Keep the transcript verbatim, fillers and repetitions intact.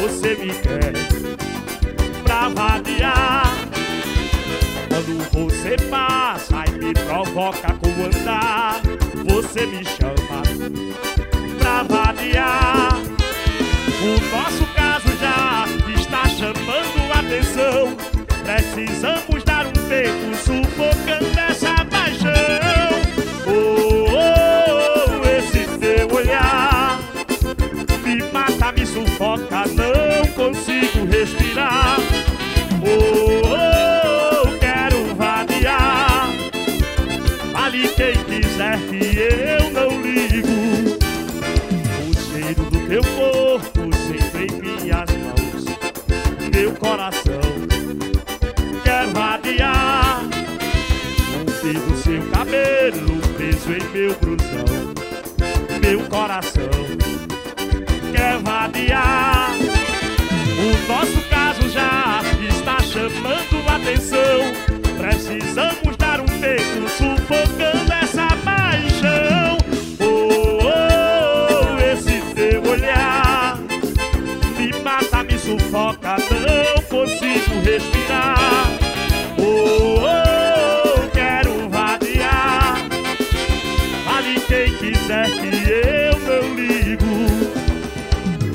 você me quer pra variar. Quando você passa e me provoca com o andar, você me chama pra variar. O nosso caso já está chamando a atenção. Precisamos dar um peito sufocando essa paixão. Oh, oh, oh, esse teu olhar me mata, me sufoca, não consigo respirar. Oh, oh, oh, quero variar. Fale quem quiser que eu não ligo. O cheiro do teu corpo sempre em minhas mãos, meu coração quer radiar. Um fio do seu cabelo preso em meu blusão, meu coração quer radiar. O nosso caso já está chamando a atenção. Precisamos dar um peito sufocando essa paixão. Oh, oh, oh, esse teu olhar me mata, me sufoca, não consigo respirar.